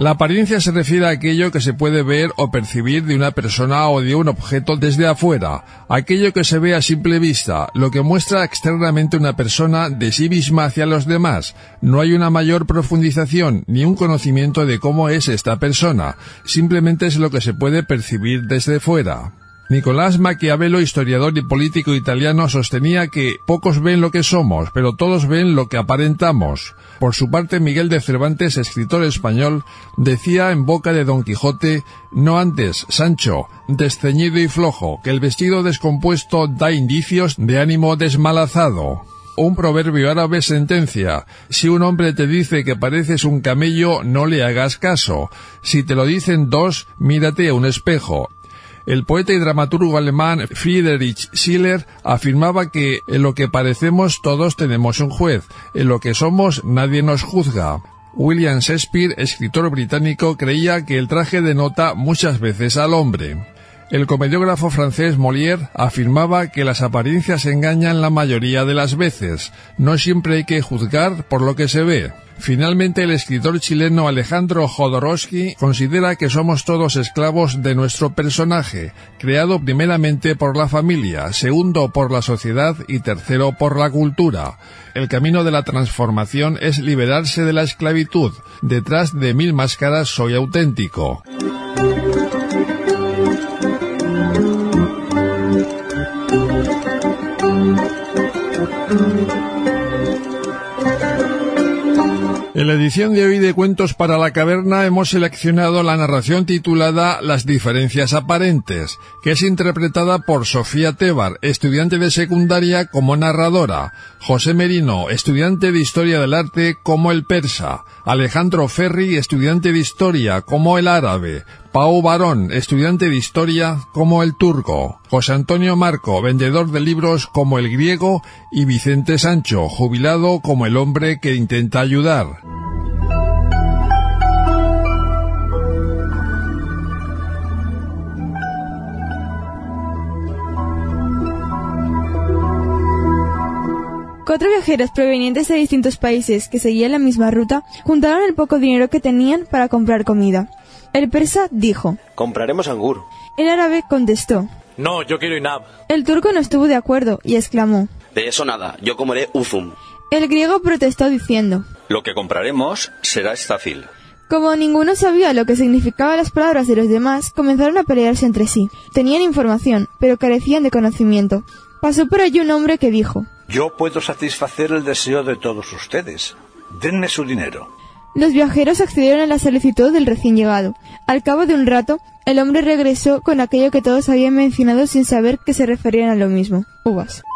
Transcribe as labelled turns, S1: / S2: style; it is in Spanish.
S1: La apariencia se refiere a aquello que se puede ver o percibir de una persona o de un objeto desde afuera, aquello que se ve a simple vista, lo que muestra externamente una persona de sí misma hacia los demás. No hay una mayor profundización ni un conocimiento de cómo es esta persona, simplemente es lo que se puede percibir desde fuera. Nicolás Maquiavelo, historiador y político italiano, sostenía que pocos ven lo que somos, pero todos ven lo que aparentamos. Por su parte, Miguel de Cervantes, escritor español, decía en boca de Don Quijote: «No andes, Sancho, desceñido y flojo, que el vestido descompuesto da indicios de ánimo desmalazado». Un proverbio árabe sentencia: si un hombre te dice que pareces un camello, no le hagas caso. Si te lo dicen dos, mírate a un espejo. El poeta y dramaturgo alemán Friedrich Schiller afirmaba que en lo que parecemos todos tenemos un juez, en lo que somos nadie nos juzga. William Shakespeare, escritor británico, creía que el traje denota muchas veces al hombre. El comediógrafo francés Molière afirmaba que las apariencias engañan la mayoría de las veces. No siempre hay que juzgar por lo que se ve. Finalmente, el escritor chileno Alejandro Jodorowsky considera que somos todos esclavos de nuestro personaje, creado primeramente por la familia, segundo por la sociedad y tercero por la cultura. El camino de la transformación es liberarse de la esclavitud. Detrás de 1000 máscaras soy auténtico. En la edición de hoy de Cuentos para la Caverna hemos seleccionado la narración titulada Las diferencias aparentes, que es interpretada por Sofía Tebar, estudiante de secundaria, como narradora, José Merino, estudiante de Historia del Arte, como el persa, Alejandro Ferri, estudiante de Historia, como el árabe, Pau Barón, estudiante de Historia, como el turco, José Antonio Marco, vendedor de libros, como el griego, y Vicente Sancho, jubilado, como el hombre que intenta ayudar.
S2: Cuatro viajeros provenientes de distintos países que seguían la misma ruta juntaron el poco dinero que tenían para comprar comida. El persa dijo:
S3: «Compraremos angur».
S2: El árabe contestó:
S4: «No, yo quiero inab».
S2: El turco no estuvo de acuerdo y exclamó:
S3: «De eso nada, yo comeré uzum».
S2: El griego protestó diciendo:
S5: «Lo que compraremos será estafil».
S2: Como ninguno sabía lo que significaban las palabras de los demás, comenzaron a pelearse entre sí. Tenían información, pero carecían de conocimiento. Pasó por allí un hombre que dijo:
S6: «Yo puedo satisfacer el deseo de todos ustedes. Denme su dinero».
S2: Los viajeros accedieron a la solicitud del recién llegado. Al cabo de un rato, el hombre regresó con aquello que todos habían mencionado sin saber que se referían a lo mismo: uvas.